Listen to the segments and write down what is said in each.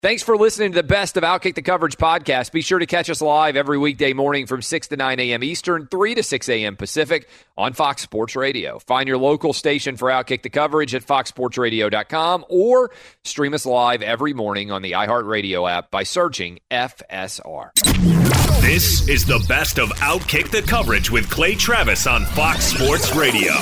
Thanks for listening to the best of Outkick the Coverage podcast. Be sure to catch us live every weekday morning from 6 to 9 a.m. Eastern, 3 to 6 a.m. Pacific on Fox Sports Radio. Find your local station for Outkick the Coverage at foxsportsradio.com or stream us live every morning on the iHeartRadio app by searching FSR. This is the best of Outkick the Coverage with Clay Travis on Fox Sports Radio.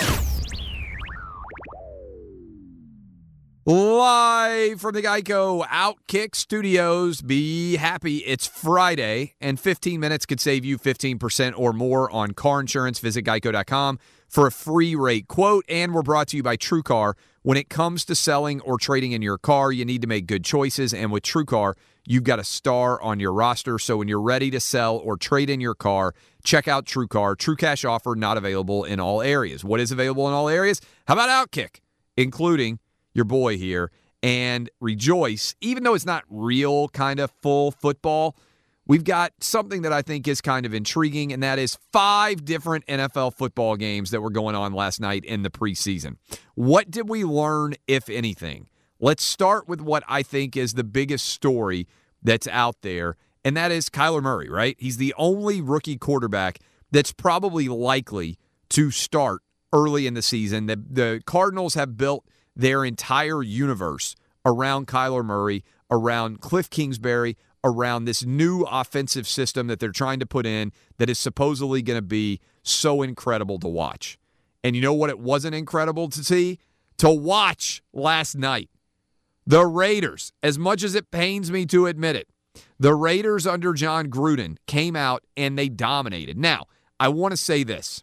Live from the Geico Outkick Studios. Be happy it's Friday, and 15 minutes could save you 15% or more on car insurance. Visit geico.com for a free rate quote. And we're brought to you by TrueCar. When it comes to selling or trading in your car, you need to make good choices. And with TrueCar, you've got a star on your roster. So when you're ready to sell or trade in your car, check out TrueCar. True cash offer not available in all areas. What is available in all areas? How about Outkick, including your boy here, and rejoice, even though it's not real kind of full football, we've got something that I think is kind of intriguing, and that is 5 different NFL football games that were going on last night in the preseason. What did we learn, if anything? Let's start with what I think is the biggest story that's out there, and that is Kyler Murray, right? He's the only rookie quarterback that's probably likely to start early in the season. The Cardinals have built their entire universe around Kyler Murray, around Cliff Kingsbury, around this new offensive system that they're trying to put in that is supposedly going to be so incredible to watch. And you know what it wasn't incredible to see? To watch last night. The Raiders, as much as it pains me to admit it, the Raiders under John Gruden came out and they dominated. Now, I want to say this.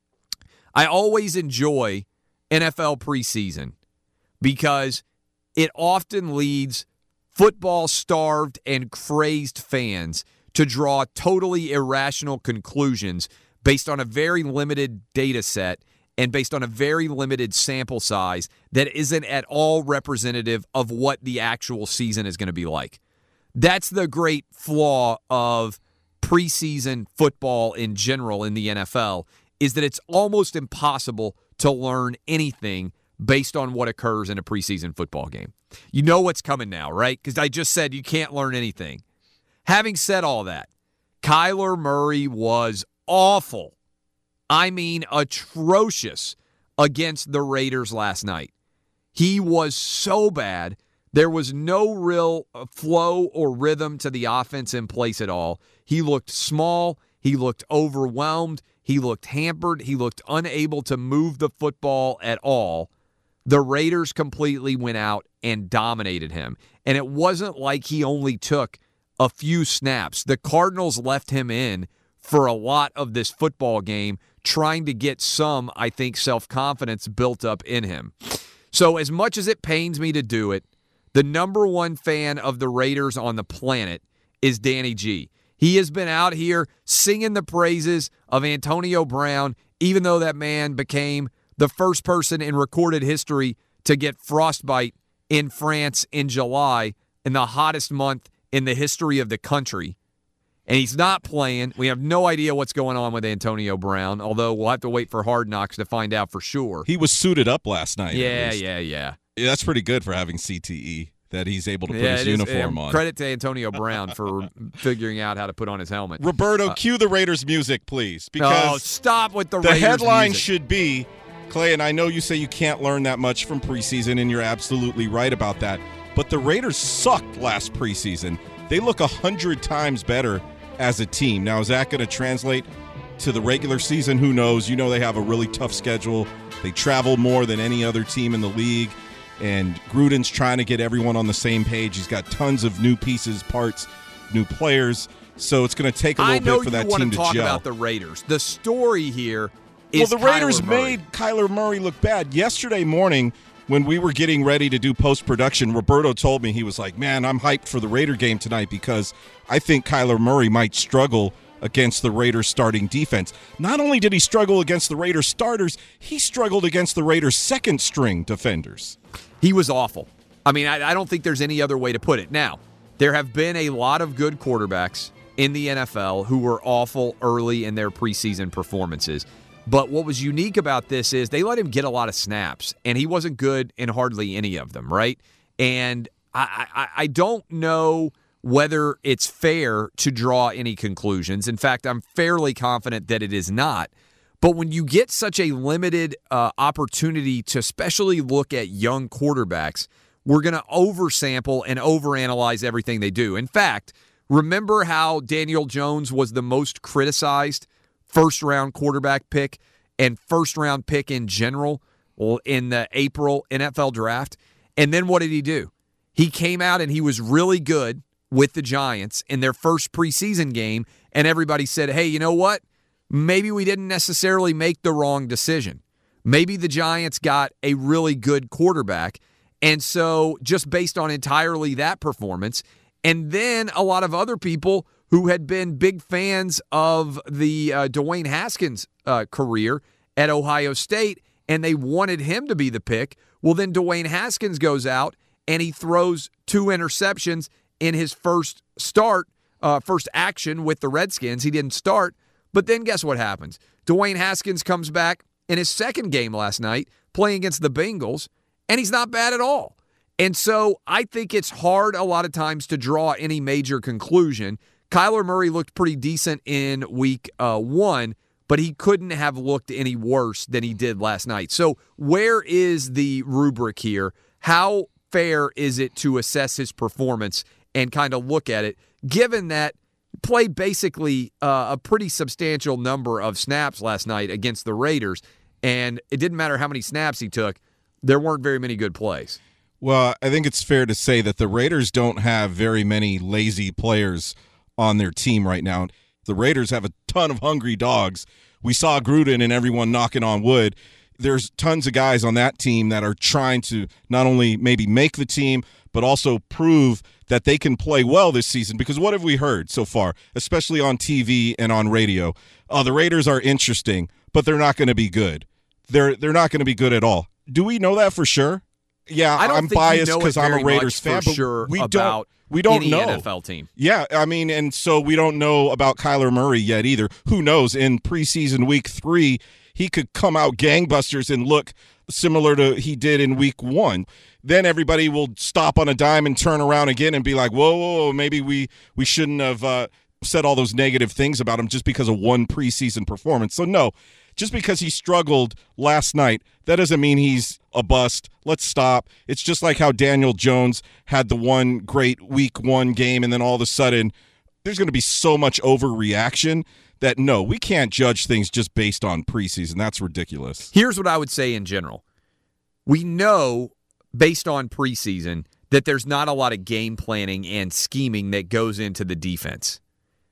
I always enjoy NFL preseason because it often leads football-starved and crazed fans to draw totally irrational conclusions based on a very limited data set and based on a very limited sample size that isn't at all representative of what the actual season is going to be like. That's the great flaw of preseason football in general in the NFL, is that it's almost impossible to learn anything based on what occurs in a preseason football game. You know what's coming now, right? Because I just said you can't learn anything. Having said all that, Kyler Murray was awful. I mean, atrocious against the Raiders last night. He was so bad. There was no real flow or rhythm to the offense in place at all. He looked small. He looked overwhelmed. He looked hampered. He looked unable to move the football at all. The Raiders completely went out and dominated him. And it wasn't like he only took a few snaps. The Cardinals left him in for a lot of this football game, trying to get some, I think, self-confidence built up in him. So as much as it pains me to do it, the number one fan of the Raiders on the planet is Danny G. He has been out here singing the praises of Antonio Brown, even though that man became the first person in recorded history to get frostbite in France in July, in the hottest month in the history of the country. And he's not playing. We have no idea what's going on with Antonio Brown, although we'll have to wait for Hard Knocks to find out for sure. He was suited up last night. Yeah. That's pretty good for having CTE, that he's able to put his uniform on. Credit to Antonio Brown for figuring out how to put on his helmet. Roberto, cue the Raiders music, please. Because stop with the Raiders headline music. should be, Clay, and I know you say you can't learn that much from preseason, and you're absolutely right about that, but the Raiders sucked last preseason. They look 100 times better as a team. Now, is that going to translate to the regular season? Who knows? You know they have a really tough schedule. They travel more than any other team in the league, and Gruden's trying to get everyone on the same page. He's got tons of new pieces, parts, new players, so it's going to take a little bit for that team to gel. I know you want to talk about the Raiders. The story here is the Raiders Kyler Murray. made Kyler Murray look bad. Yesterday morning, when we were getting ready to do post-production, Roberto told me, he was like, man, I'm hyped for the Raider game tonight because I think Kyler Murray might struggle against the Raiders starting defense. Not only did he struggle against the Raiders starters, he struggled against the Raiders second-string defenders. He was awful. I mean, I don't think there's any other way to put it. Now, there have been a lot of good quarterbacks in the NFL who were awful early in their preseason performances. But what was unique about this is they let him get a lot of snaps, and he wasn't good in hardly any of them, right? And I don't know whether it's fair to draw any conclusions. In fact, I'm fairly confident that it is not. But when you get such a limited opportunity to especially look at young quarterbacks, we're going to oversample and overanalyze everything they do. In fact, remember how Daniel Jones was the most criticized first-round quarterback pick and first-round pick in general in the April NFL draft? And then what did he do? He came out and he was really good with the Giants in their first preseason game, and everybody said, hey, you know what? Maybe we didn't necessarily make the wrong decision. Maybe the Giants got a really good quarterback, and so just based on entirely that performance, and then a lot of other people who had been big fans of the Dwayne Haskins career at Ohio State, and they wanted him to be the pick, well, then Dwayne Haskins goes out, and he throws 2 interceptions in his first action with the Redskins. He didn't start. But then guess what happens? Dwayne Haskins comes back in his second game last night playing against the Bengals, and he's not bad at all. And so I think it's hard a lot of times to draw any major conclusion. Kyler Murray looked pretty decent in week 1, but he couldn't have looked any worse than he did last night. So where is the rubric here? How fair is it to assess his performance and kind of look at it, given that played basically a pretty substantial number of snaps last night against the Raiders, and it didn't matter how many snaps he took, there weren't very many good plays. Well, I think it's fair to say that the Raiders don't have very many lazy players on their team right now. The Raiders have a ton of hungry dogs. We saw Gruden and everyone knocking on wood. There's tons of guys on that team that are trying to not only maybe make the team, but also prove that they can play well this season. Because what have we heard so far, especially on TV and on radio? Oh, the Raiders are interesting, but they're not going to be good. They're not going to be good at all. Do we know that for sure? Yeah, I'm biased because I'm a Raiders fan, but sure we about don't any know. NFL team. Yeah, I mean, and so we don't know about Kyler Murray yet either. Who knows? In preseason week 3, he could come out gangbusters and look similar to he did in week 1. Then everybody will stop on a dime and turn around again and be like, whoa, maybe we shouldn't have said all those negative things about him just because of one preseason performance. So no, just because he struggled last night, that doesn't mean he's a bust. Let's stop. It's just like how Daniel Jones had the one great week 1 game, and then all of a sudden there's going to be so much overreaction that, no, we can't judge things just based on preseason. That's ridiculous. Here's what I would say in general. We know, based on preseason, that there's not a lot of game planning and scheming that goes into the defense.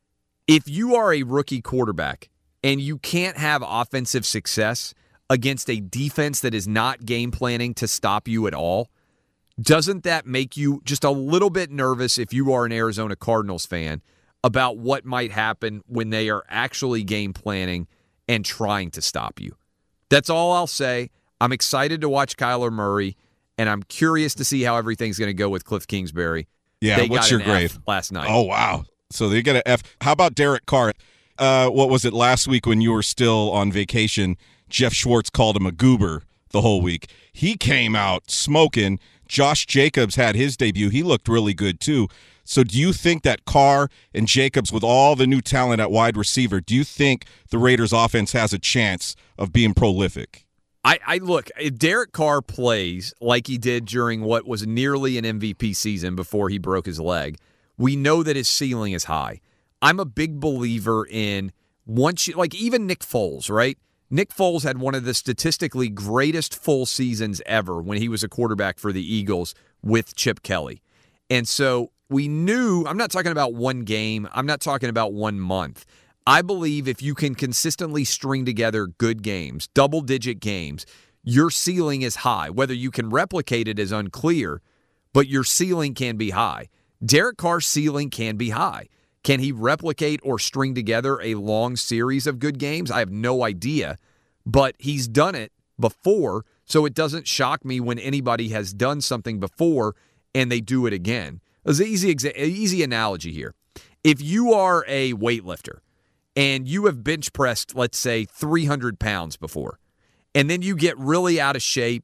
If you are a rookie quarterback and you can't have offensive success against a defense that is not game planning to stop you at all, doesn't that make you just a little bit nervous if you are an Arizona Cardinals fan about what might happen when they are actually game planning and trying to stop you? That's all I'll say. I'm excited to watch Kyler Murray, and I'm curious to see how everything's going to go with Cliff Kingsbury. Yeah, what's your grade? F last night. Oh, wow. So they get an F. How about Derek Carr? What was it last week when you were still on vacation? Jeff Schwartz called him a goober the whole week. He came out smoking. Josh Jacobs had his debut. He looked really good, too. So do you think that Carr and Jacobs, with all the new talent at wide receiver, do you think the Raiders' offense has a chance of being prolific? I look, if Derek Carr plays like he did during what was nearly an MVP season before he broke his leg, we know that his ceiling is high. I'm a big believer in even Nick Foles, right? Nick Foles had one of the statistically greatest full seasons ever when he was a quarterback for the Eagles with Chip Kelly. And so we knew, I'm not talking about one game, I'm not talking about 1 month. I believe if you can consistently string together good games, double-digit games, your ceiling is high. Whether you can replicate it is unclear, but your ceiling can be high. Derek Carr's ceiling can be high. Can he replicate or string together a long series of good games? I have no idea, but he's done it before, so it doesn't shock me when anybody has done something before and they do it again. There's an easy analogy here. If you are a weightlifter and you have bench pressed, let's say, 300 pounds before, and then you get really out of shape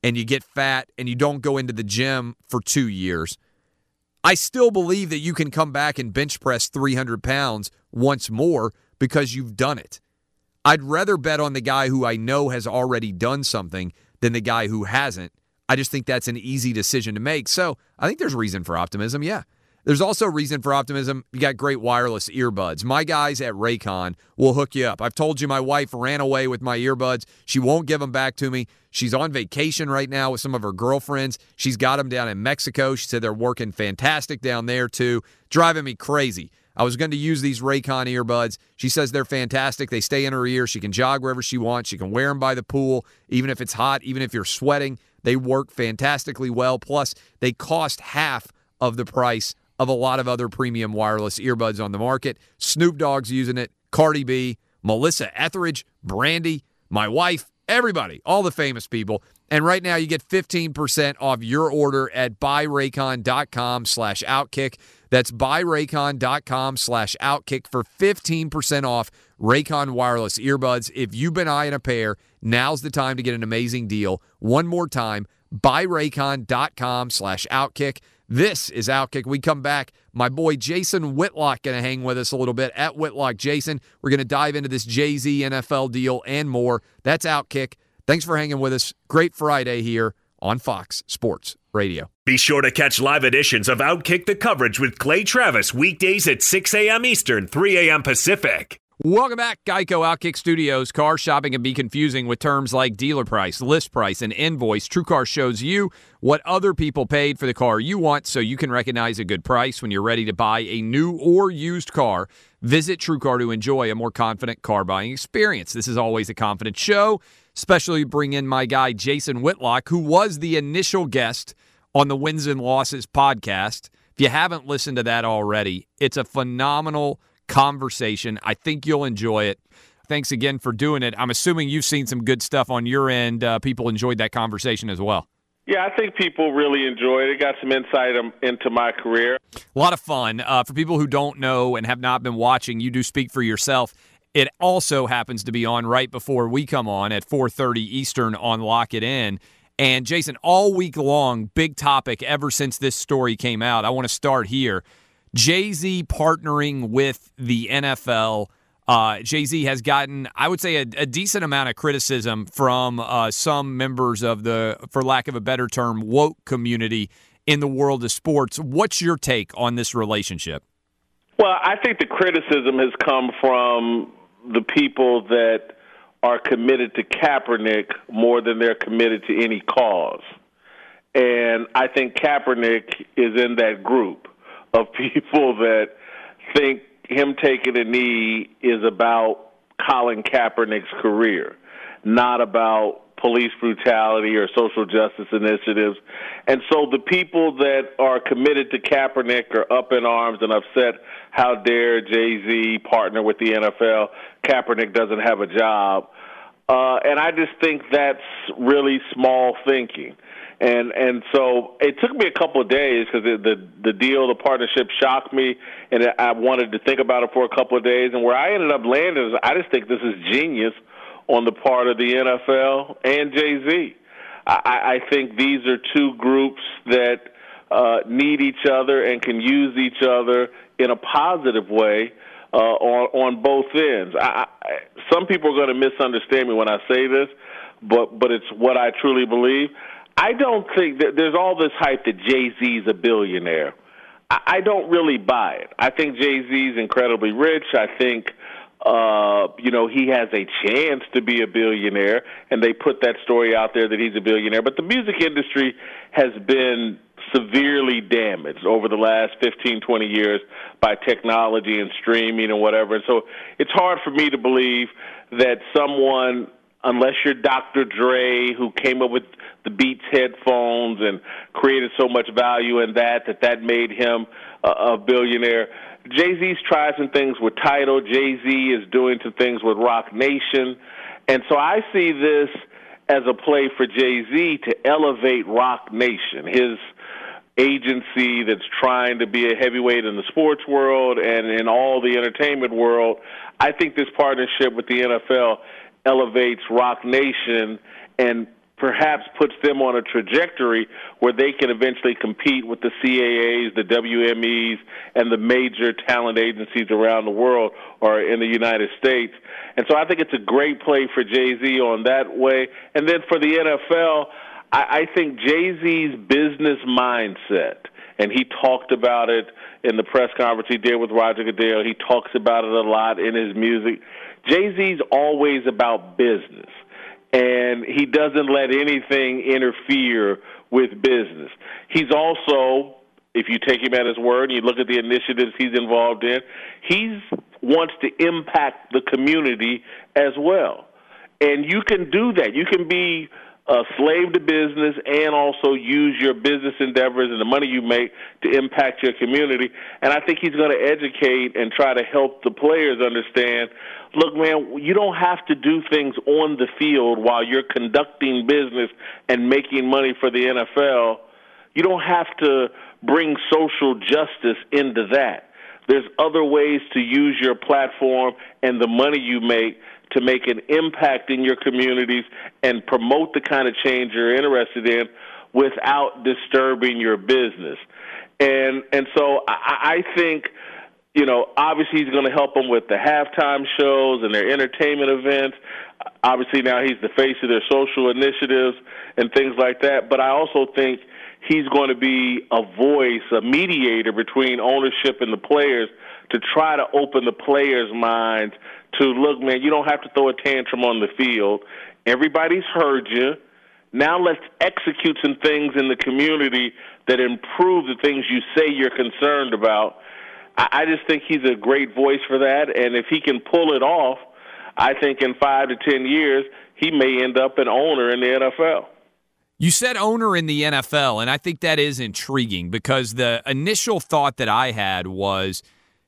and you get fat and you don't go into the gym for 2 years, I still believe that you can come back and bench press 300 pounds once more because you've done it. I'd rather bet on the guy who I know has already done something than the guy who hasn't. I just think that's an easy decision to make. So I think there's reason for optimism, yeah. There's also reason for optimism. You got great wireless earbuds. My guys at Raycon will hook you up. I've told you my wife ran away with my earbuds. She won't give them back to me. She's on vacation right now with some of her girlfriends. She's got them down in Mexico. She said they're working fantastic down there too. Driving me crazy. I was going to use these Raycon earbuds. She says they're fantastic. They stay in her ear. She can jog wherever she wants. She can wear them by the pool, even if it's hot, even if you're sweating. They work fantastically well. Plus, they cost half of the price of a lot of other premium wireless earbuds on the market. Snoop Dogg's using it, Cardi B, Melissa Etheridge, Brandy, my wife, everybody, all the famous people. And right now you get 15% off your order at buyraycon.com/outkick. That's buyraycon.com/outkick for 15% off Raycon wireless earbuds. If you've been eyeing a pair, now's the time to get an amazing deal. One more time, buyraycon.com/outkick. This is Outkick. We come back. My boy Jason Whitlock going to hang with us a little bit at Whitlock Jason. We're going to dive into this Jay-Z NFL deal and more. That's Outkick. Thanks for hanging with us. Great Friday here on Fox Sports Radio. Be sure to catch live editions of Outkick the Coverage with Clay Travis weekdays at 6 a.m. Eastern, 3 a.m. Pacific. Welcome back, Geico Outkick Studios. Car shopping can be confusing with terms like dealer price, list price, and invoice. TrueCar shows you what other people paid for the car you want so you can recognize a good price when you're ready to buy a new or used car. Visit TrueCar to enjoy a more confident car buying experience. This is always a confident show, especially bring in my guy Jason Whitlock, who was the initial guest on the Wins and Losses podcast. If you haven't listened to that already, it's a phenomenal conversation. I think you'll enjoy it. Thanks again for doing it. I'm assuming you've seen some good stuff on your end. People enjoyed that conversation as well. Yeah, I think people really enjoyed it. Got some insight into my career. A lot of fun. For people who don't know and have not been watching, you do speak for yourself. It also happens to be on right before we come on at 4:30 Eastern on Lock It In. And Jason, all week long, big topic ever since this story came out. I want to start here. Jay-Z partnering with the NFL. Jay-Z has gotten, I would say, a decent amount of criticism from some members of the, for lack of a better term, woke community in the world of sports. What's your take on this relationship? Well, I think the criticism has come from the people that are committed to Kaepernick more than they're committed to any cause. And I think Kaepernick is in that group of people that think him taking a knee is about Colin Kaepernick's career, not about police brutality or social justice initiatives. And so the people that are committed to Kaepernick are up in arms and upset. How dare Jay-Z partner with the NFL? Kaepernick doesn't have a job. And I just think that's really small thinking. And so it took me a couple of days because the deal, the partnership shocked me, and I wanted to think about it for a couple of days. And where I ended up landing is I just think this is genius on the part of the NFL and Jay-Z. I think these are two groups that need each other and can use each other in a positive way on both ends. Some people are going to misunderstand me when I say this, but it's what I truly believe. I don't think that there's all this hype that Jay-Z's a billionaire. I don't really buy it. I think Jay-Z's incredibly rich. I think, he has a chance to be a billionaire, and they put that story out there that he's a billionaire. But the music industry has been severely damaged over the last 15, 20 years by technology and streaming and whatever. And so it's hard for me to believe that someone, unless you're Dr. Dre, who came up with the Beats headphones and created so much value in that made him a billionaire. Jay-Z's tried some things with Tidal. Jay-Z is doing some things with Rock Nation. And so I see this as a play for Jay-Z to elevate Rock Nation, his agency that's trying to be a heavyweight in the sports world and in all the entertainment world. I think this partnership with the NFL elevates Rock Nation and perhaps puts them on a trajectory where they can eventually compete with the CAAs, the WMEs, and the major talent agencies around the world or in the United States. And so I think it's a great play for Jay-Z on that way. And then for the NFL, I think Jay-Z's business mindset, and he talked about it in the press conference he did with Roger Goodell. He talks about it a lot in his music. Jay-Z's always about business, and he doesn't let anything interfere with business. He's also, if you take him at his word and you look at the initiatives he's involved in, he wants to impact the community as well. And you can do that. You can be a slave to business and also use your business endeavors and the money you make to impact your community. And I think he's going to educate and try to help the players understand, look, man, you don't have to do things on the field while you're conducting business and making money for the NFL. You don't have to bring social justice into that. There's other ways to use your platform and the money you make to make an impact in your communities and promote the kind of change you're interested in without disturbing your business. And so I think, you know, obviously he's going to help them with the halftime shows and their entertainment events. Obviously now he's the face of their social initiatives and things like that. But I also think he's going to be a voice, a mediator between ownership and the players to try to open the players' minds to, look, man, you don't have to throw a tantrum on the field. Everybody's heard you. Now let's execute some things in the community that improve the things you say you're concerned about. I just think he's a great voice for that, and if he can pull it off, I think in 5 to 10 years he may end up an owner in the NFL. You said owner in the NFL, and I think that is intriguing because the initial thought that I had was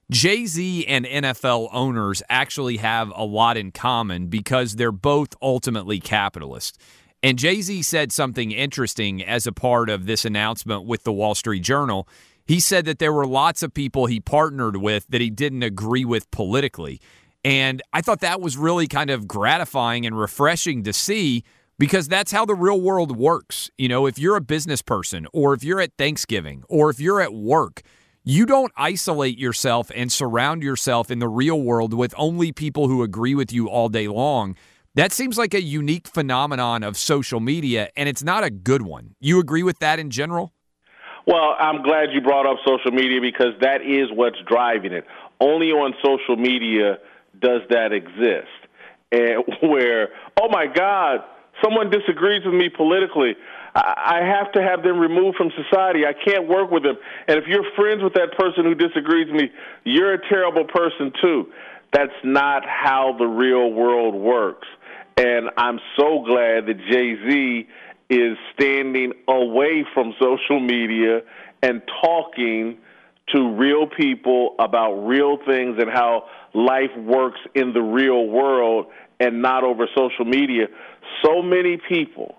Jay-Z and NFL owners actually have a lot in common because they're both ultimately capitalists. And Jay-Z said something interesting as a part of this announcement with the Wall Street Journal. He said that there were lots of people he partnered with that he didn't agree with politically. And I thought that was really kind of gratifying and refreshing to see because that's how the real world works. You know, if you're a business person or if you're at Thanksgiving or if you're at work, you don't isolate yourself and surround yourself in the real world with only people who agree with you all day long. That seems like a unique phenomenon of social media, and it's not a good one. You agree with that in general? Well, I'm glad you brought up social media because that is what's driving it. Only on social media does that exist. And where, oh, my God, someone disagrees with me politically. I have to have them removed from society. I can't work with them. And if you're friends with that person who disagrees with me, you're a terrible person too. That's not how the real world works. And I'm so glad that Jay-Z is standing away from social media and talking to real people about real things and how life works in the real world and not over social media. So many people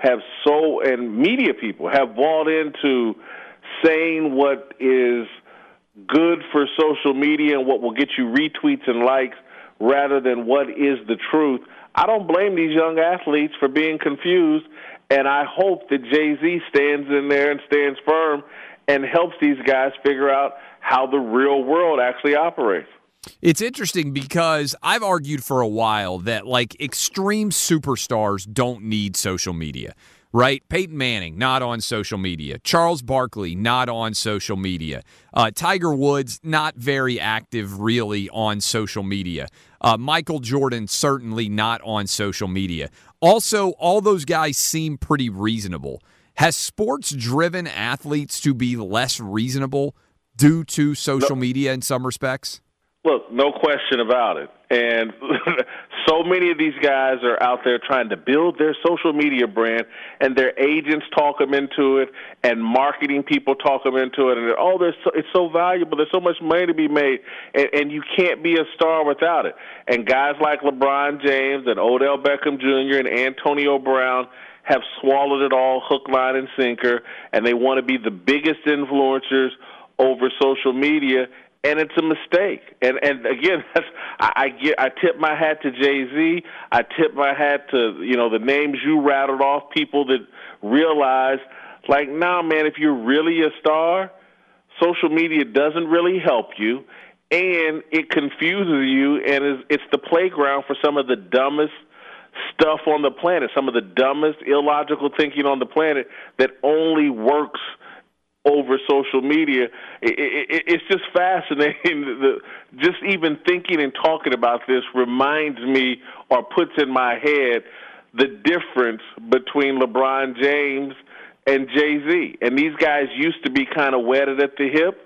and media people have bought into saying what is good for social media and what will get you retweets and likes rather than what is the truth. I don't blame these young athletes for being confused, and I hope that Jay-Z stands in there and stands firm and helps these guys figure out how the real world actually operates. It's interesting because I've argued for a while that, like, extreme superstars don't need social media, right? Peyton Manning, not on social media. Charles Barkley, not on social media. Tiger Woods, not very active really on social media. Michael Jordan, certainly not on social media. Also, all those guys seem pretty reasonable. Has sports driven athletes to be less reasonable due to social media in some respects? Look, no question about it. And so many of these guys are out there trying to build their social media brand, and their agents talk them into it, and marketing people talk them into it. And it's so valuable. There's so much money to be made, and you can't be a star without it. And guys like LeBron James and Odell Beckham Jr. and Antonio Brown have swallowed it all hook, line, and sinker, and they want to be the biggest influencers over social media, and it's a mistake. And again, I tip my hat to Jay-Z. I tip my hat to the names you rattled off, people that realize, like, nah, man, if you're really a star, social media doesn't really help you, and it confuses you, and it's the playground for some of the dumbest stuff on the planet, some of the dumbest, illogical thinking on the planet that only works over social media. It's just fascinating. Just even thinking and talking about this reminds me, or puts in my head, the difference between LeBron James and Jay-Z. And these guys used to be kind of wedded at the hip.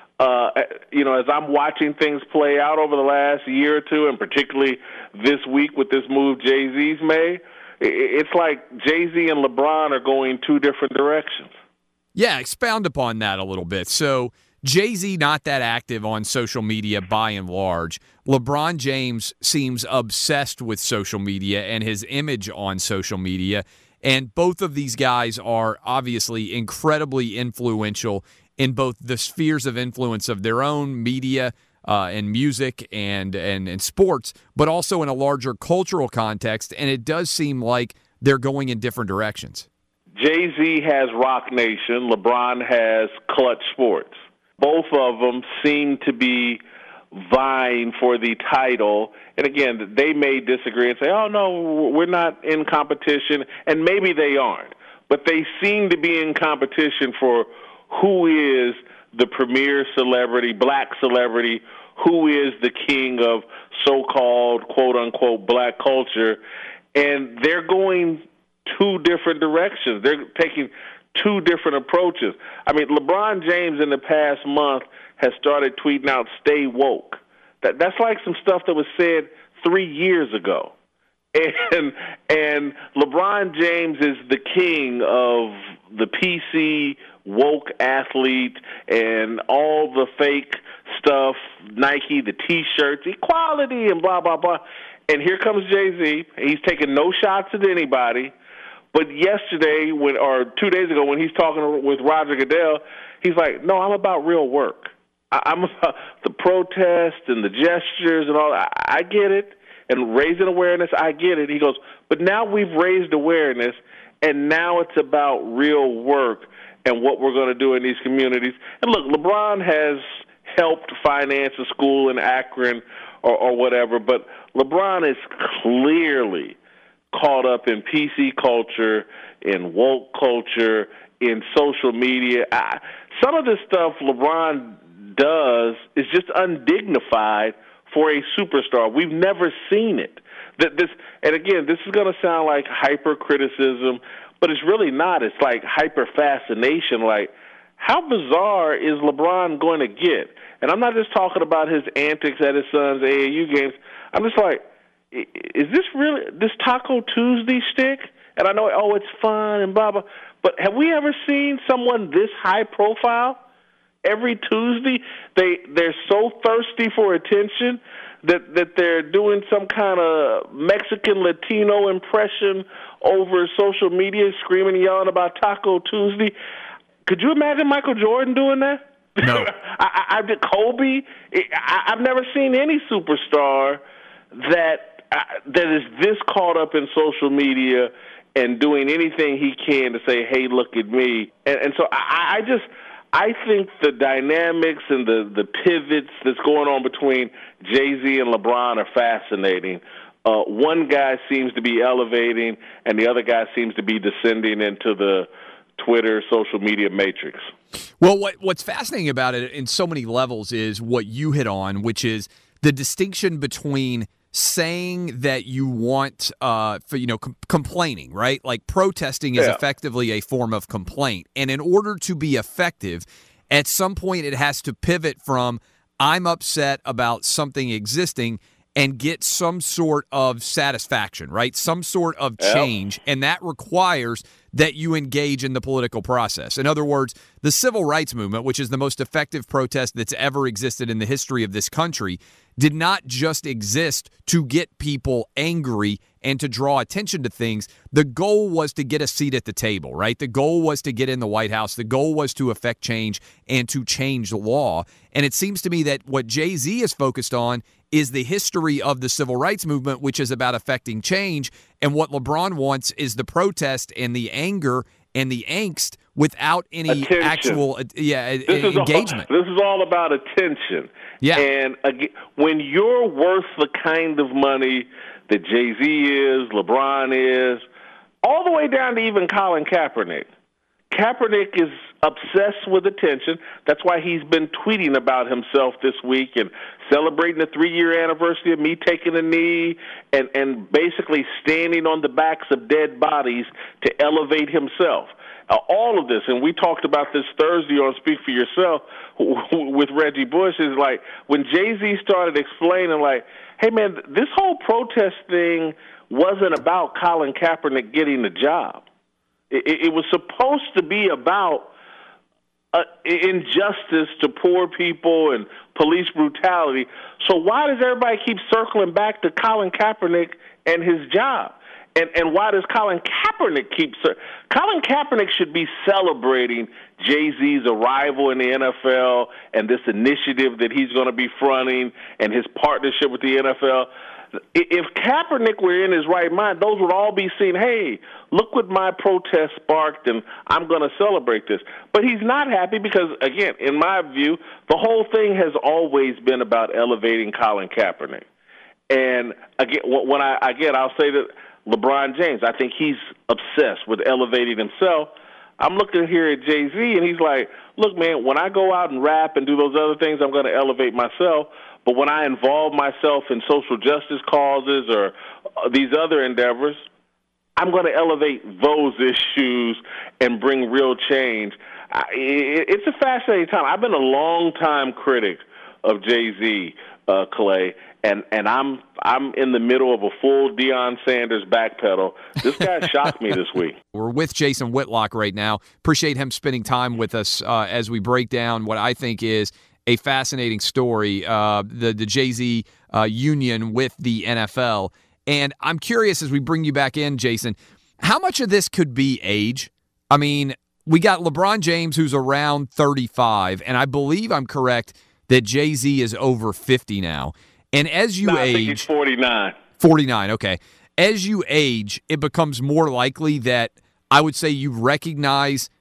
As I'm watching things play out over the last year or two, and particularly this week with this move Jay-Z's made, it's like Jay-Z and LeBron are going two different directions. Yeah, expound upon that a little bit. So Jay-Z not that active on social media by and large. LeBron James seems obsessed with social media and his image on social media. And both of these guys are obviously incredibly influential in both the spheres of influence of their own media and music and sports, but also in a larger cultural context. And it does seem like they're going in different directions. Jay-Z has Rock Nation. LeBron has Clutch Sports. Both of them seem to be vying for the title. And again, they may disagree and say, oh, no, we're not in competition. And maybe they aren't. But they seem to be in competition for who is the premier celebrity, black celebrity, who is the king of so-called, quote-unquote, black culture. And they're going two different directions. They're taking two different approaches. I mean, LeBron James in the past month has started tweeting out, stay woke. That's like some stuff that was said 3 years ago. And LeBron James is the king of the PC woke athlete and all the fake stuff, Nike, the T-shirts, equality and blah, blah, blah. And here comes Jay-Z. He's taking no shots at anybody. But yesterday, or 2 days ago, when he's talking with Roger Goodell, he's like, no, I'm about real work. I'm about the protest and the gestures and all that. I get it. And raising awareness, I get it. He goes, but now we've raised awareness, and now it's about real work and what we're going to do in these communities. And look, LeBron has helped finance a school in Akron or whatever, but LeBron is clearly caught up in PC culture, in woke culture, in social media. Some of the stuff LeBron does is just undignified for a superstar. We've never seen it. And again, this is going to sound like hyper-criticism, but it's really not. It's like hyper-fascination. Like, how bizarre is LeBron going to get? And I'm not just talking about his antics at his son's AAU games. I'm just like, is this really this Taco Tuesday shtick? And I know, it's fun and blah, blah. But have we ever seen someone this high profile? Every Tuesday, they're so thirsty for attention that they're doing some kind of Mexican Latino impression over social media, screaming and yelling about Taco Tuesday. Could you imagine Michael Jordan doing that? No. I did Kobe. I've never seen any superstar that is this caught up in social media and doing anything he can to say, hey, look at me. And so I think the dynamics and the pivots that's going on between Jay-Z and LeBron are fascinating. One guy seems to be elevating, and the other guy seems to be descending into the Twitter social media matrix. Well, what's fascinating about it in so many levels is what you hit on, which is the distinction between saying that you want, complaining, right? Like protesting is effectively a form of complaint. And in order to be effective, at some point it has to pivot from I'm upset about something existing and get some sort of satisfaction, right? Some sort of change. And that requires that you engage in the political process. In other words, the civil rights movement, which is the most effective protest that's ever existed in the history of this country, did not just exist to get people angry and to draw attention to things. The goal was to get a seat at the table, right? The goal was to get in the White House. The goal was to affect change and to change the law. And it seems to me that what Jay-Z is focused on is the history of the civil rights movement, which is about affecting change. And what LeBron wants is the protest and the anger and the angst without any attention. Actual engagement. This is all about attention. Yeah. And again, when you're worth the kind of money that Jay-Z is, LeBron is, all the way down to even Colin Kaepernick. Kaepernick is obsessed with attention. That's why he's been tweeting about himself this week and celebrating the 3-year anniversary of me taking a knee and basically standing on the backs of dead bodies to elevate himself. All of this, and we talked about this Thursday on Speak for Yourself with Reggie Bush, is like when Jay-Z started explaining, like, hey, man, this whole protest thing wasn't about Colin Kaepernick getting the job. It was supposed to be about injustice to poor people and police brutality. So why does everybody keep circling back to Colin Kaepernick and his job? And why does Colin Kaepernick Colin Kaepernick should be celebrating Jay-Z's arrival in the NFL and this initiative that he's going to be fronting and his partnership with the NFL. If Kaepernick were in his right mind, those would all be seen, hey, look what my protest sparked, and I'm going to celebrate this. But he's not happy because, again, in my view, the whole thing has always been about elevating Colin Kaepernick. And, again, I'll say that LeBron James, I think he's obsessed with elevating himself. I'm looking here at Jay-Z, and he's like, look, man, when I go out and rap and do those other things, I'm going to elevate myself. But when I involve myself in social justice causes or these other endeavors, I'm going to elevate those issues and bring real change. It's a fascinating time. I've been a long-time critic of Jay-Z, Clay, and I'm in the middle of a full Deion Sanders backpedal. This guy shocked me this week. We're with Jason Whitlock right now. Appreciate him spending time with us as we break down what I think is a fascinating story, the Jay-Z union with the NFL. And I'm curious, as we bring you back in, Jason, how much of this could be age? I mean, we got LeBron James, who's around 35, and I believe I'm correct that Jay-Z is over 50 now. And as you age... I think he's 49. 49, okay. As you age, it becomes more likely that I would say you recognize...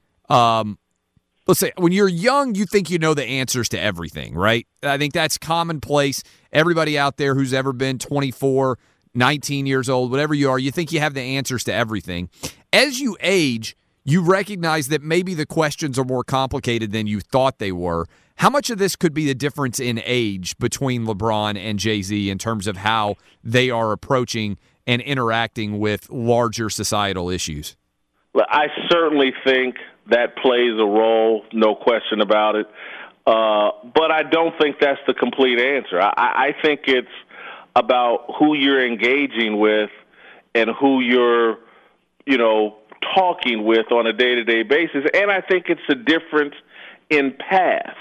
let's say when you're young, you think you know the answers to everything, right? I think that's commonplace. Everybody out there who's ever been 24, 19 years old, whatever you are, you think you have the answers to everything. As you age, you recognize that maybe the questions are more complicated than you thought they were. How much of this could be the difference in age between LeBron and Jay-Z in terms of how they are approaching and interacting with larger societal issues? Well, I certainly think that plays a role, no question about it. But I don't think that's the complete answer. I think it's about who you're engaging with and who you're, talking with on a day-to-day basis. And I think it's a difference in path.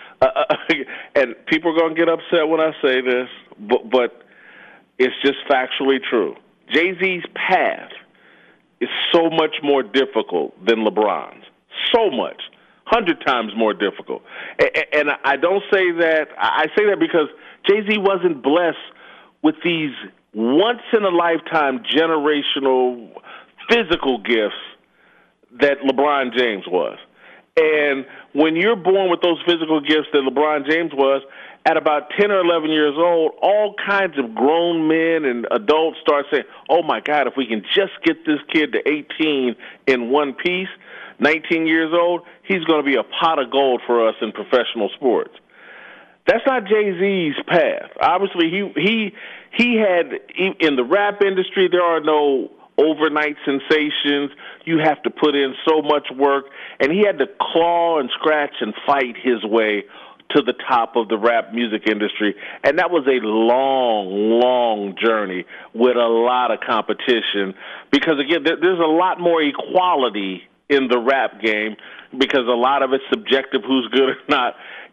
And people are going to get upset when I say this, but it's just factually true. Jay-Z's path is so much more difficult than LeBron's. So much. 100 times more difficult. And I don't say that. I say that because Jay-Z wasn't blessed with these once-in-a-lifetime generational physical gifts that LeBron James was. And when you're born with those physical gifts that LeBron James was, at about 10 or 11 years old, all kinds of grown men and adults start saying, oh, my God, if we can just get this kid to 18 in one piece, 19 years old, he's going to be a pot of gold for us in professional sports. That's not Jay-Z's path. Obviously, he had, in the rap industry, there are no overnight sensations. You have to put in so much work, and he had to claw and scratch and fight his way to the top of the rap music industry, and that was a long, long journey with a lot of competition because, again, there's a lot more equality in the rap game because a lot of it's subjective, who's good or not.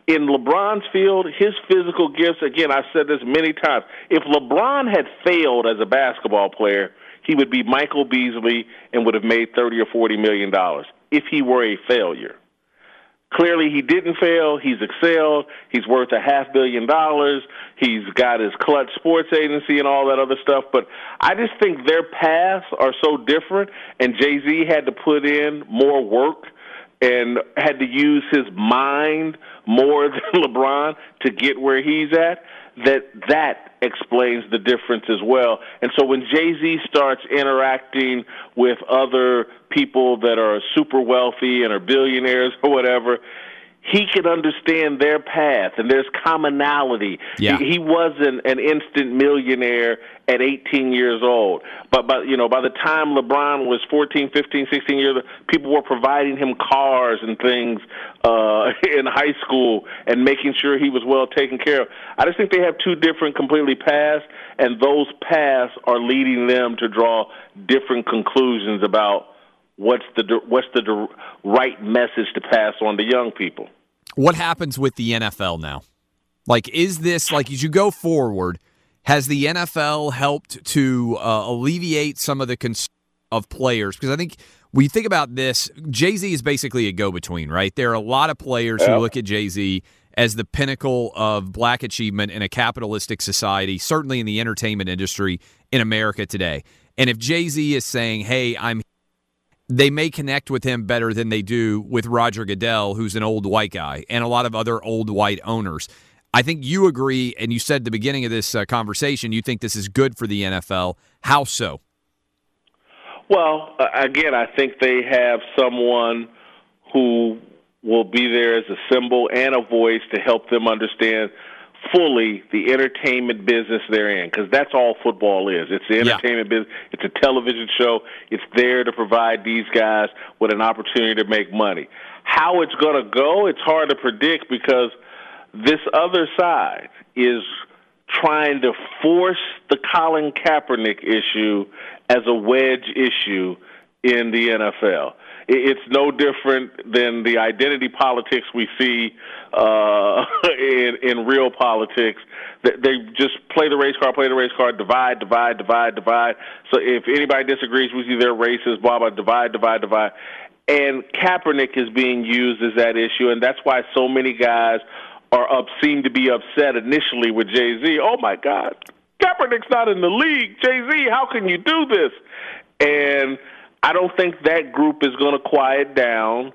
in LeBron's field, his physical gifts, again, I've said this many times, if LeBron had failed as a basketball player, he would be Michael Beasley and would have made $30 or $40 million if he were a failure. Clearly, he didn't fail. He's excelled. He's worth $500 million. He's got his Clutch Sports Agency and all that other stuff. But I just think their paths are so different, and Jay-Z had to put in more work and had to use his mind more than LeBron to get where he's at, that explains the difference as well. And so when Jay-Z starts interacting with other people that are super wealthy and are billionaires or whatever, he can understand their path, and there's commonality. Yeah. He wasn't an instant millionaire at 18 years old. But by the time LeBron was 14, 15, 16 years old, people were providing him cars and things in high school and making sure he was well taken care of. I just think they have two different completely paths, and those paths are leading them to draw different conclusions about what's the right message to pass on to young people. What happens with the NFL now? Like, is this, like, as you go forward, has the NFL helped to alleviate some of the concern of players? Because I think when you think about this, Jay-Z is basically a go-between, right? There are a lot of players who look at Jay-Z as the pinnacle of black achievement in a capitalistic society, certainly in the entertainment industry in America today. And if Jay-Z is saying, hey, they may connect with him better than they do with Roger Goodell, who's an old white guy, and a lot of other old white owners. I think you agree, and you said at the beginning of this conversation, you think this is good for the NFL. How so? Well, again, I think they have someone who will be there as a symbol and a voice to help them understand fully the entertainment business they're in, because that's all football is. It's the entertainment business. It's a television show. It's there to provide these guys with an opportunity to make money. How it's going to go, it's hard to predict, because this other side is trying to force the Colin Kaepernick issue as a wedge issue in the NFL. It's no different than the identity politics we see in real politics. They just play the race card, divide. So if anybody disagrees with you, they're racist, blah, blah, divide. And Kaepernick is being used as that issue, and that's why so many guys seem to be upset initially with Jay-Z. Oh, my God, Kaepernick's not in the league. Jay-Z, how can you do this? And I don't think that group is going to quiet down,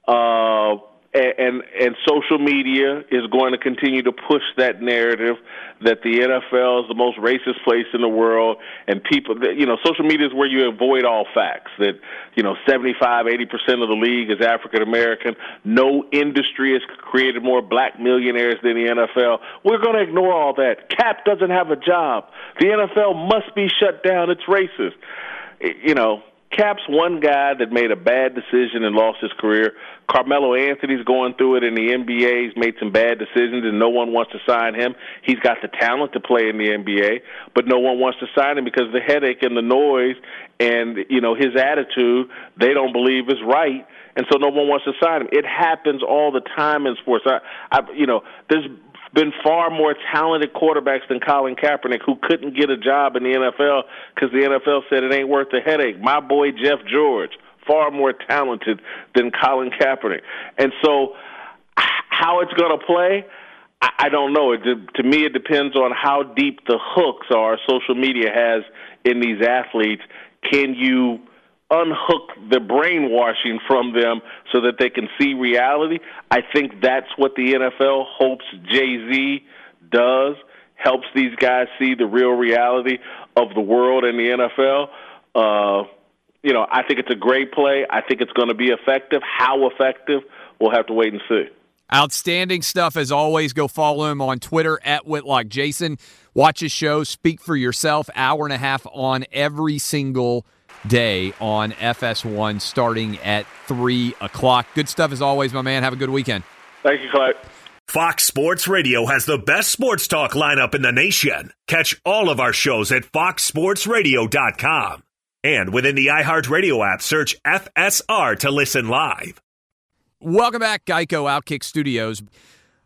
and social media is going to continue to push that narrative that the NFL is the most racist place in the world, and people, social media is where you avoid all facts, that, 75-80% of the league is African American. No industry has created more black millionaires than the NFL. We're going to ignore all that. Cap doesn't have a job. The NFL must be shut down. It's racist. Cap's one guy that made a bad decision and lost his career. Carmelo Anthony's going through it in the NBA. He's made some bad decisions, and no one wants to sign him. He's got the talent to play in the NBA, but no one wants to sign him because the headache and the noise and, his attitude, they don't believe is right, and so no one wants to sign him. It happens all the time in sports. There's been far more talented quarterbacks than Colin Kaepernick who couldn't get a job in the NFL because the NFL said it ain't worth the headache. My boy Jeff George, far more talented than Colin Kaepernick. And so how it's going to play, I don't know. To me, it depends on how deep the hooks are social media has in these athletes. Can you unhook the brainwashing from them so that they can see reality? I think that's what the NFL hopes Jay-Z does, helps these guys see the real reality of the world and the NFL. I think it's a great play. I think it's going to be effective. How effective, we'll have to wait and see. Outstanding stuff as always. Go follow him on Twitter at Whitlock Jason. Watch his show, Speak for Yourself, hour and a half on every single day on FS1 starting at 3 o'clock. Good stuff as always, my man. Have a good weekend. Thank you, Clark. Fox Sports Radio has the best sports talk lineup in the nation. Catch all of our shows at foxsportsradio.com. And within the iHeartRadio app, search FSR to listen live. Welcome back, Geico Outkick Studios.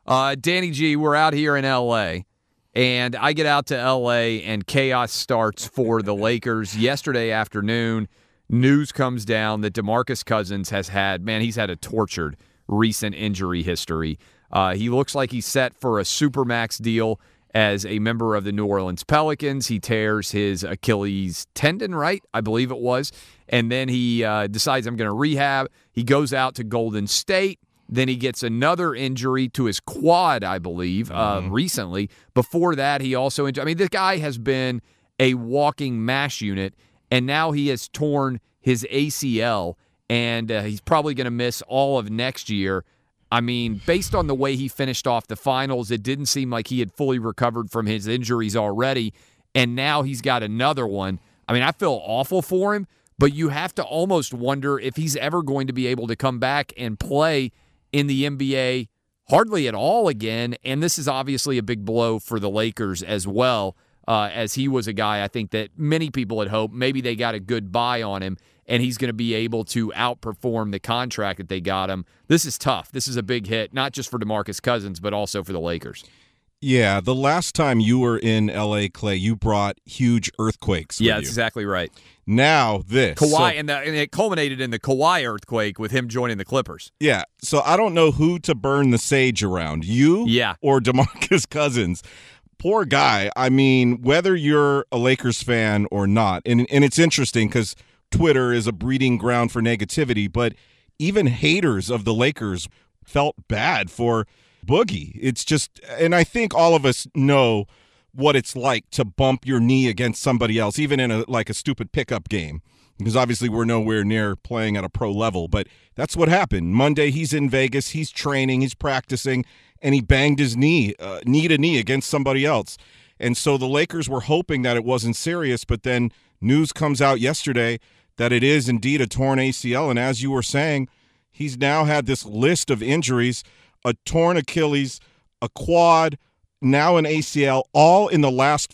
Danny G, we're out here in L.A., and I get out to L.A., and chaos starts for the Lakers. Yesterday afternoon, news comes down that DeMarcus Cousins he's had a tortured recent injury history. He looks like he's set for a Supermax deal as a member of the New Orleans Pelicans. He tears his Achilles tendon, right? I believe it was. And then he decides, I'm going to rehab. He goes out to Golden State. Then he gets another injury to his quad, I believe, recently. Before that, he also this guy has been a walking mash unit, and now he has torn his ACL, and he's probably going to miss all of next year. I mean, based on the way he finished off the finals, it didn't seem like he had fully recovered from his injuries already, and now he's got another one. I mean, I feel awful for him, but you have to almost wonder if he's ever going to be able to come back and play in the NBA hardly at all again, and this is obviously a big blow for the Lakers as well, as he was a guy I think that many people had hoped maybe they got a good buy on him, and he's going to be able to outperform the contract that they got him. This is tough. This is a big hit, not just for DeMarcus Cousins, but also for the Lakers. Yeah, the last time you were in L.A., Clay, you brought huge earthquakes with you. That's exactly right. Now this. Kawhi, and it culminated in the Kawhi earthquake with him joining the Clippers. Yeah, so I don't know who to burn the sage around, you or DeMarcus Cousins. Poor guy. I mean, whether you're a Lakers fan or not, and it's interesting because Twitter is a breeding ground for negativity, but even haters of the Lakers felt bad for Boogie. It's just, and I think all of us know what it's like to bump your knee against somebody else, even in a stupid pickup game, because obviously we're nowhere near playing at a pro level, but that's what happened. Monday, he's in Vegas, he's training, he's practicing, and he banged his knee to knee against somebody else. And so the Lakers were hoping that it wasn't serious, but then news comes out yesterday that it is indeed a torn ACL, and as you were saying, he's now had this list of injuries, a torn Achilles, a quad, now an ACL, all in the last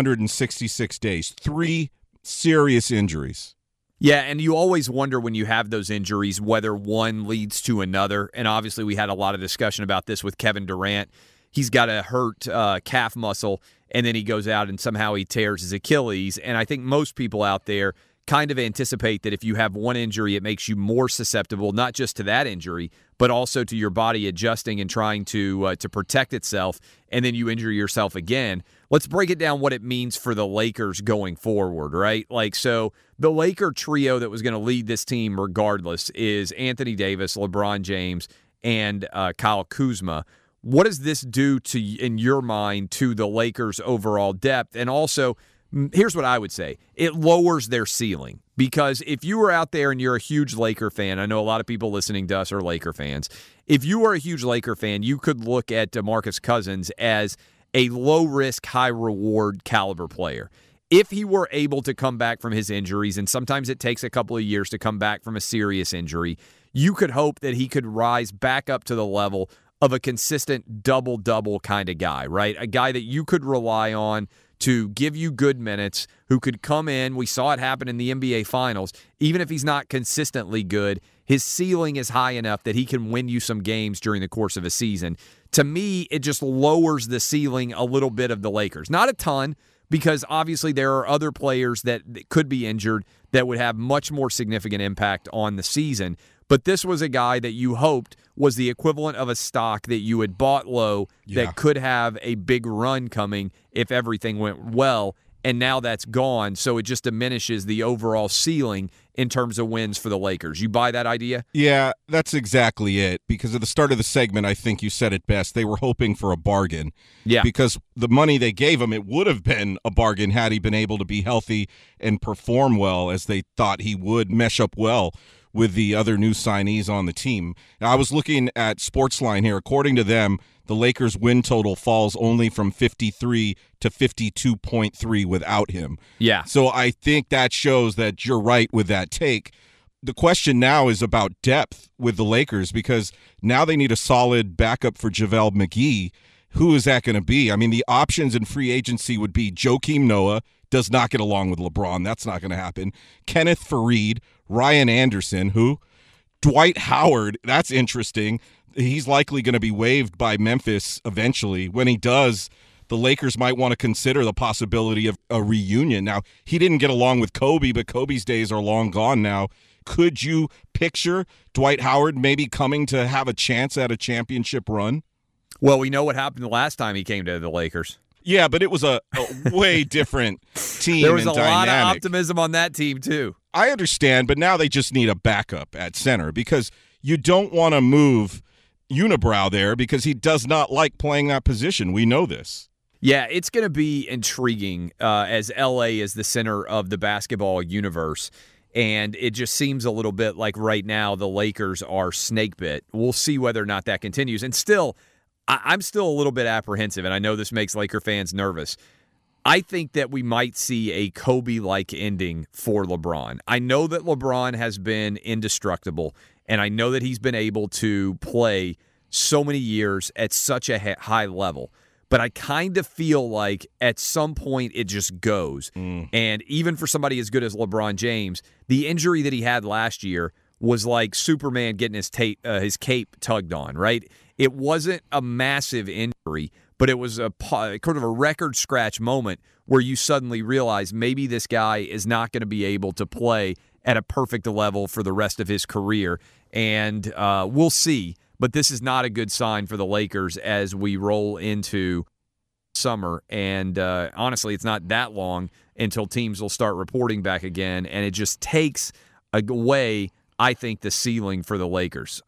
566 days. 3 serious injuries. Yeah, and you always wonder when you have those injuries whether one leads to another, and obviously we had a lot of discussion about this with Kevin Durant. He's got a hurt calf muscle, and then he goes out and somehow he tears his Achilles, and I think most people out there kind of anticipate that if you have one injury, it makes you more susceptible, not just to that injury, but also to your body adjusting and trying to protect itself, and then you injure yourself again. Let's break it down what it means for the Lakers going forward, right? So the Laker trio that was going to lead this team regardless is Anthony Davis, LeBron James, and Kyle Kuzma. What does this do in your mind, to the Lakers' overall depth? And also, here's what I would say. It lowers their ceiling, because if you were out there and you're a huge Laker fan, I know a lot of people listening to us are Laker fans. If you were a huge Laker fan, you could look at DeMarcus Cousins as a low-risk, high-reward caliber player. If he were able to come back from his injuries, and sometimes it takes a couple of years to come back from a serious injury, you could hope that he could rise back up to the level of a consistent double-double kind of guy, right? A guy that you could rely on to give you good minutes, who could come in. We saw it happen in the NBA Finals. Even if he's not consistently good, his ceiling is high enough that he can win you some games during the course of a season. To me, it just lowers the ceiling a little bit of the Lakers. Not a ton, because obviously there are other players that could be injured that would have much more significant impact on the season. But this was a guy that you hoped was the equivalent of a stock that you had bought low that could have a big run coming if everything went well, and now that's gone, so it just diminishes the overall ceiling in terms of wins for the Lakers. You buy that idea? Yeah, that's exactly it. Because at the start of the segment, I think you said it best. They were hoping for a bargain. Yeah. Because the money they gave him, it would have been a bargain had he been able to be healthy and perform well, as they thought he would mesh up well with the other new signees on the team. Now, I was looking at Sportsline here. According to them, the Lakers' win total falls only from 53 to 52.3 without him. Yeah. So I think that shows that you're right with that take. The question now is about depth with the Lakers, because now they need a solid backup for JaVale McGee. Who is that going to be? I mean, the options in free agency would be Joakim Noah, does not get along with LeBron. That's not going to happen. Kenneth Faried, Ryan Anderson, who? Dwight Howard, that's interesting. he's likely going to be waived by Memphis eventually. When he does, the Lakers might want to consider the possibility of a reunion. Now, he didn't get along with Kobe, but Kobe's days are long gone now. Could you picture Dwight Howard maybe coming to have a chance at a championship run? Well, we know what happened the last time he came to the Lakers. Yeah, but it was a way different team. There was and a lot of dynamic. optimism on that team, too. I understand, but now they just need a backup at center because you don't want to move Unibrow there because he does not like playing that position. We know this. Yeah, it's going to be intriguing as L.A. is the center of the basketball universe. And it just seems a little bit like right now the Lakers are snake bit. We'll see whether or not that continues. And still, I'm still a little bit apprehensive, and I know this makes Laker fans nervous. I think that we might see a Kobe-like ending for LeBron. I know that LeBron has been indestructible, and I know that he's been able to play so many years at such a high level. But I kind of feel like at some point it just goes. And even for somebody as good as LeBron James, the injury that he had last year was like Superman getting his cape tugged on, right? It wasn't a massive injury, but it was a kind of a record scratch moment where you suddenly realize maybe this guy is not going to be able to play at a perfect level for the rest of his career. And we'll see. But this is not a good sign for the Lakers as we roll into summer. And honestly, it's not that long until teams will start reporting back again. And it just takes away, I think, the ceiling for the Lakers.